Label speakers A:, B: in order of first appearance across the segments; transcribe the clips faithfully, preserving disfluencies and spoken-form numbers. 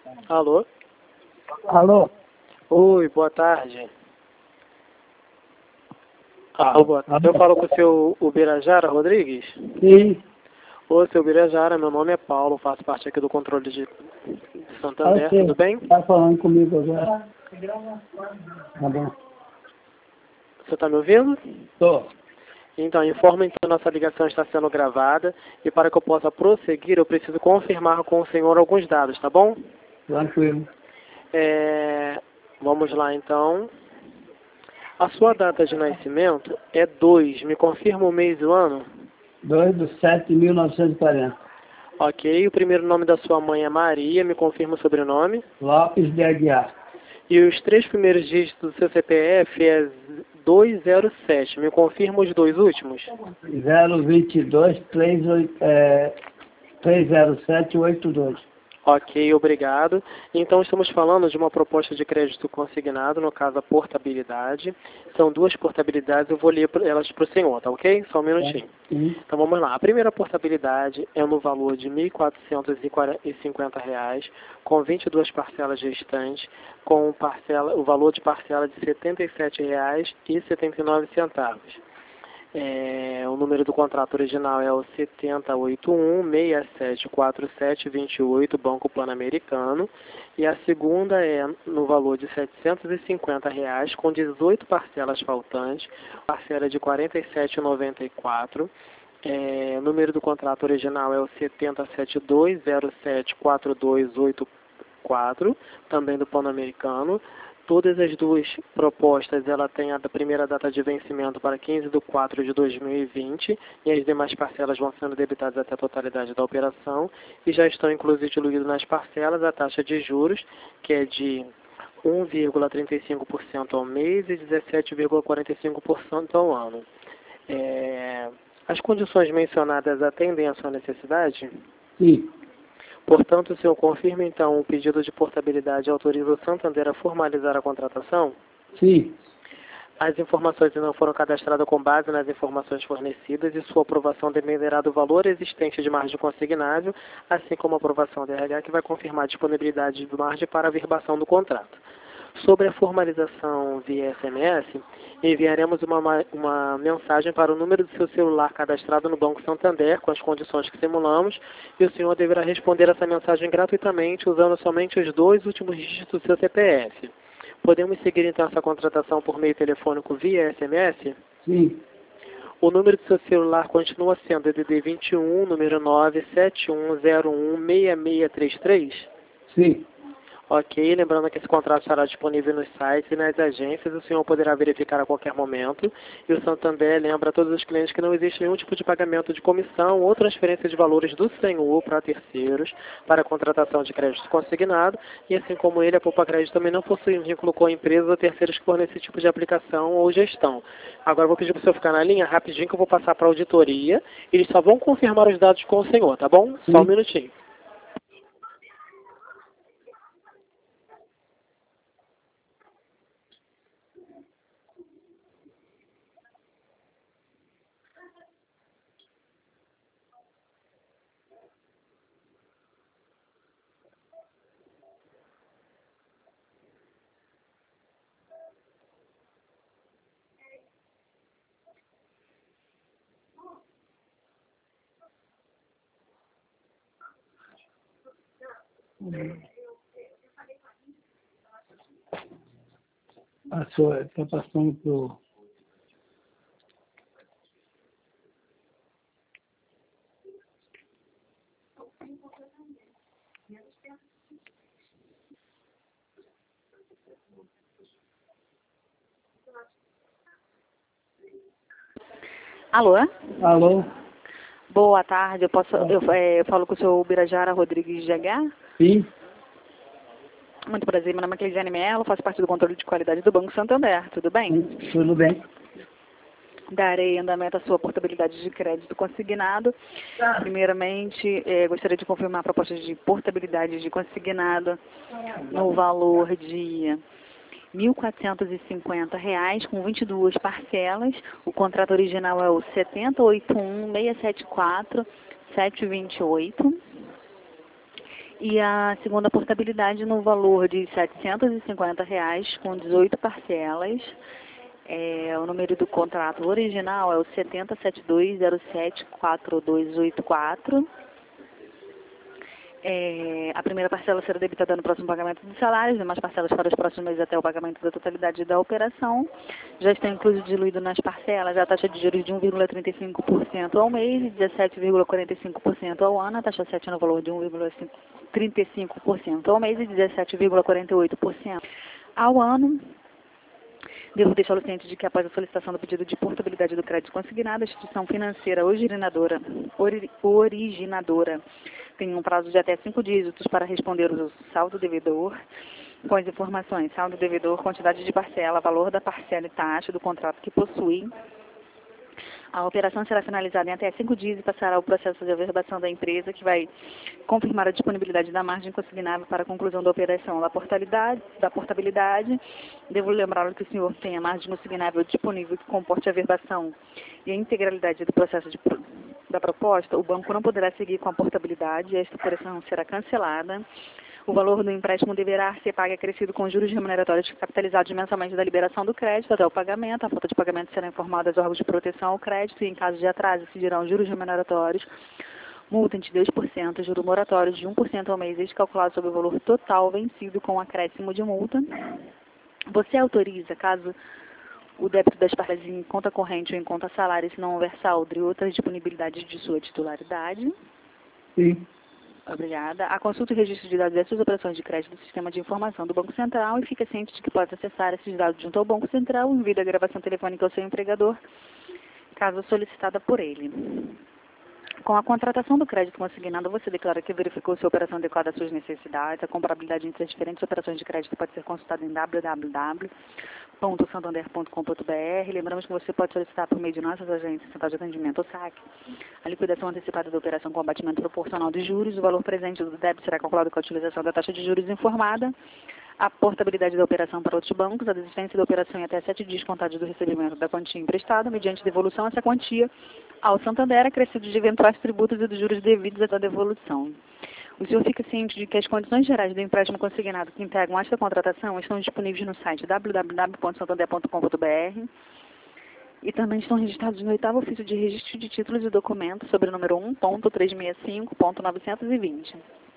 A: Alô?
B: Alô?
A: Oi, boa tarde. Alô, boa tarde. Eu falo com o seu Ubirajara Rodrigues?
B: Sim.
A: Oi, seu Ubirajara, meu nome é Paulo, faço parte aqui do controle de Santander, tudo bem?
B: Está falando comigo agora? Tá bom.
A: Você está me ouvindo?
B: Tô.
A: Então, informa que a nossa ligação está sendo gravada e para que eu possa prosseguir, eu preciso confirmar com o senhor alguns dados, tá bom?
B: Tranquilo.
A: É... Vamos lá, então. A sua data de nascimento é dois. Me confirma o mês e o ano?
B: dois de setembro de mil novecentos e quarenta.
A: Ok. O primeiro nome da sua mãe é Maria. Me confirma o sobrenome?
B: Lopes de Aguiar.
A: E os três primeiros dígitos do seu C P F é duzentos e sete. Me confirma os dois últimos?
B: zero vinte e dois, três zero sete, oito dois.
A: Ok, obrigado. Então, estamos falando de uma proposta de crédito consignado, no caso, a portabilidade. São duas portabilidades, eu vou ler elas para o senhor, tá ok? Só um minutinho.
B: Sim.
A: Então, vamos lá. A primeira portabilidade é no valor de mil quatrocentos e cinquenta reais, com vinte e duas parcelas restantes, com parcela, o valor de parcela de setenta e sete reais e setenta e nove centavos. É, o número do contrato original é o sete zero oito um, seis sete quatro sete, dois oito, Banco Pan-Americano. E a segunda é no valor de setecentos e cinquenta reais, com dezoito parcelas faltantes, parcela de quarenta e sete reais e noventa e quatro centavos. É, o número do contrato original é o sete zero sete dois, zero sete quatro dois oito quatro, também do Pan-Americano. Todas as duas propostas, ela tem a primeira data de vencimento para quinze de quatro de dois mil e vinte e as demais parcelas vão sendo debitadas até a totalidade da operação e já estão inclusive incluídas nas parcelas a taxa de juros, que é de um vírgula trinta e cinco por cento ao mês e dezessete vírgula quarenta e cinco por cento ao ano. É... As condições mencionadas atendem à sua necessidade?
B: Sim.
A: Portanto, o senhor confirma, então, o pedido de portabilidade e autoriza o Santander a formalizar a contratação?
B: Sim.
A: As informações não foram cadastradas com base nas informações fornecidas e sua aprovação dependerá do valor existente de margem consignável, assim como a aprovação da R H, que vai confirmar a disponibilidade de margem para a verbação do contrato. Sobre a formalização via S M S, enviaremos uma, uma mensagem para o número do seu celular cadastrado no Banco Santander, com as condições que simulamos, e o senhor deverá responder essa mensagem gratuitamente, usando somente os dois últimos dígitos do seu C P F. Podemos seguir, então, essa contratação por meio telefônico via S M S?
B: Sim.
A: O número do seu celular continua sendo D D D vinte e um, número nove sete um zero um seis seis três três?
B: Sim.
A: Ok, lembrando que esse contrato estará disponível nos sites e nas agências, o senhor poderá verificar a qualquer momento. E o Santander lembra a todos os clientes que não existe nenhum tipo de pagamento de comissão ou transferência de valores do senhor para terceiros para a contratação de crédito consignado. E assim como ele, a Poupa Crédito também não possui um vínculo com empresas ou terceiros que fornecem esse tipo de aplicação ou gestão. Agora eu vou pedir para o senhor ficar na linha rapidinho que eu vou passar para a auditoria. Eles só vão confirmar os dados com o senhor, tá bom?
B: Sim.
A: Só um minutinho.
B: Passou, está passando pro...
C: Alô?
B: Alô?
C: Boa tarde, eu, posso, eu, é, eu falo com o senhor Ubirajara Rodrigues de Aguiar.
B: Sim.
C: Muito prazer, meu nome é Cleisiane Mello, faço parte do controle de qualidade do Banco Santander, tudo bem?
B: Tudo bem.
C: Darei andamento à sua portabilidade de crédito consignado. Primeiramente, eh, gostaria de confirmar a proposta de portabilidade de consignado no valor de mil quatrocentos e cinquenta reais, com vinte e duas parcelas. O contrato original é o sete zero oito um, seis sete quatro, sete dois oito. E a segunda portabilidade no valor de setecentos e cinquenta reais, com dezoito parcelas. É, o número do contrato original é o setenta sete dois zero sete quatro dois oito quatro. É, a primeira parcela será debitada no próximo pagamento dos salários, demais parcelas para os próximos meses até o pagamento da totalidade da operação. Já está incluído diluído nas parcelas a taxa de juros de um vírgula trinta e cinco por cento ao mês e dezessete vírgula quarenta e cinco por cento ao ano, a taxa sete no valor de um vírgula trinta e cinco por cento ao mês e dezessete vírgula quarenta e oito por cento ao ano. Devo deixá-lo ciente de que, após a solicitação do pedido de portabilidade do crédito consignado, a instituição financeira originadora, ori, originadora tem um prazo de até cinco dígitos para responder o saldo devedor com as informações: saldo devedor, quantidade de parcela, valor da parcela e taxa do contrato que possui. A operação será finalizada em até cinco dias e passará ao processo de averbação da empresa, que vai confirmar a disponibilidade da margem consignável para a conclusão da operação da portabilidade. Da portabilidade. Devo lembrá-lo que o senhor tem a margem consignável disponível que comporte a averbação e a integralidade do processo de, da proposta. O banco não poderá seguir com a portabilidade e esta operação será cancelada. O valor do empréstimo deverá ser pago acrescido com juros remuneratórios capitalizados mensalmente da liberação do crédito até o pagamento. A falta de pagamento será informada aos órgãos de proteção ao crédito e, em caso de atraso, se dirão juros remuneratórios, multa de dois por cento, juros moratórios de um por cento ao mês, calculado sobre o valor total vencido com acréscimo de multa. Você autoriza, caso o débito das parcelas em conta corrente ou em conta salário, se não houver saldo e outras disponibilidades de sua titularidade?
B: Sim.
C: Obrigada. A consulta e registro de dados dessas operações de crédito do Sistema de Informação do Banco Central e fica ciente de que pode acessar esses dados junto ao Banco Central e envia a gravação telefônica ao seu empregador, caso solicitada por ele. Com a contratação do crédito consignado, você declara que verificou se a operação adequada às suas necessidades. A comparabilidade entre as diferentes operações de crédito pode ser consultada em w w w ponto santander ponto com ponto b r. Lembramos que você pode solicitar por meio de nossas agências, Central de Atendimento ou S A C, a liquidação antecipada da operação com abatimento proporcional dos juros. O valor presente do débito será calculado com a utilização da taxa de juros informada. A portabilidade da operação para outros bancos, a desistência da operação em até sete dias contados do recebimento da quantia emprestada, mediante devolução essa quantia ao Santander, acrescido de eventuais tributos e dos juros devidos à devolução. O senhor fica ciente de que as condições gerais do empréstimo consignado que integram esta contratação estão disponíveis no site w w w ponto santander ponto com ponto b r e também estão registrados no oitavo ofício de registro de títulos e documentos sobre o número um ponto trezentos e sessenta e cinco ponto novecentos e vinte.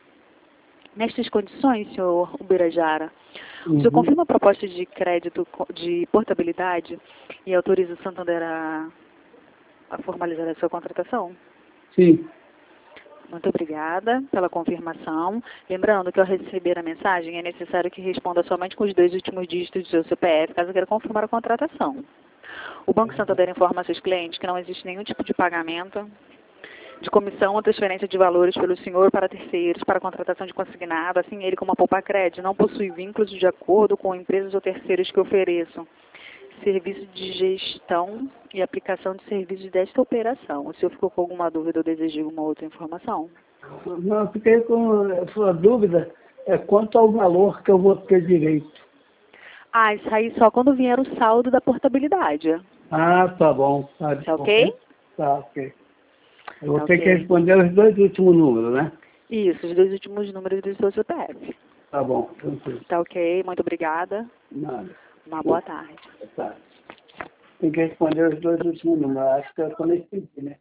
C: Nestas condições, senhor Ubirajara, uhum. O senhor confirma a proposta de crédito de portabilidade e autoriza o Santander a, a formalizar a sua contratação?
B: Sim.
C: Muito obrigada pela confirmação. Lembrando que ao receber a mensagem é necessário que responda somente com os dois últimos dígitos do seu C P F, caso queira confirmar a contratação. O Banco Santander informa a seus clientes que não existe nenhum tipo de pagamento de comissão ou transferência de valores pelo senhor para terceiros para a contratação de consignado. Assim, ele, como a Poupa Crédito, não possui vínculos de acordo com empresas ou terceiros que ofereçam serviço de gestão e aplicação de serviços desta operação. O senhor ficou com alguma dúvida ou deseja alguma outra informação?
B: Não, fiquei com a sua dúvida é quanto ao valor que eu vou ter direito.
C: Ah, isso aí só quando vier o saldo da portabilidade.
B: Ah, tá bom. Tá,
C: tá ok?
B: Tá ok. Eu vou
C: tá
B: ter
C: okay.
B: que responder os dois últimos números, né?
C: Isso, os dois últimos números do seu C P F.
B: Tá bom, tranquilo.
C: Tá ok, muito obrigada.
B: Nada.
C: Uma boa tarde.
B: Tá. Tem que responder os dois últimos números. Acho que eu estou nesse sentido, né?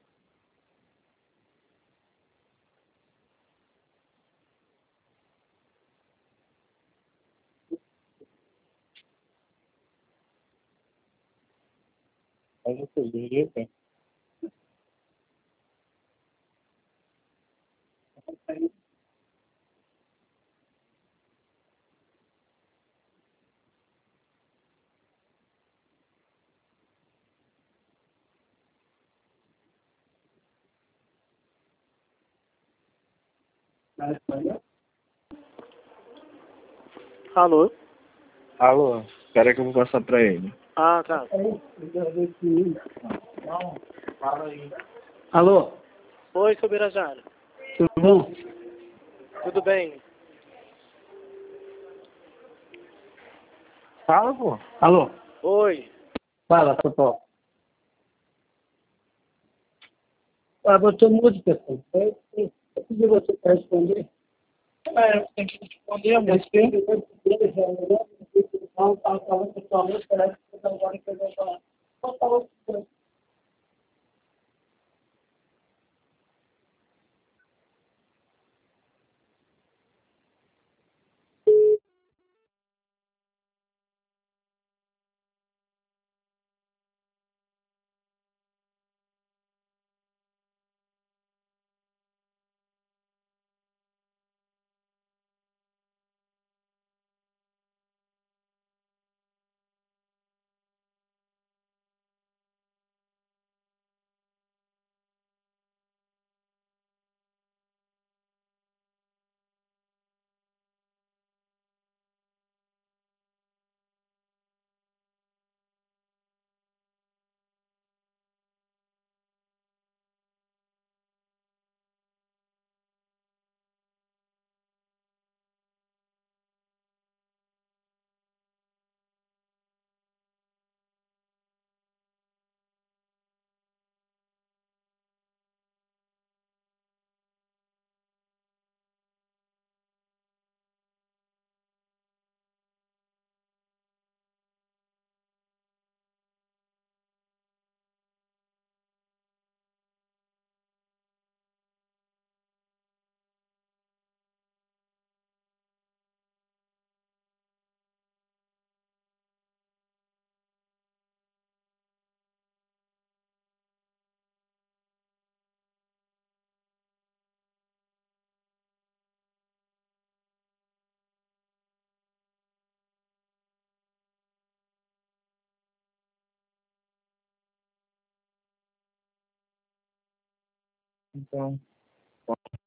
B: Mas eu poderia ter.
A: Alô?
D: Alô, espera que eu vou passar pra ele.
A: Ah, tá.
B: Alô?
A: Oi, seu Birajara.
B: Tudo bom?
A: Tudo bem?
D: Fala, pô.
B: Alô?
A: Oi.
B: Fala, Totó. Ah, botou música, pô. Eu pedi você para responder. É, tem que responder a música. Não, tá falando pessoalmente, parece que você agora que eu vou falar. Não falou.
D: Então,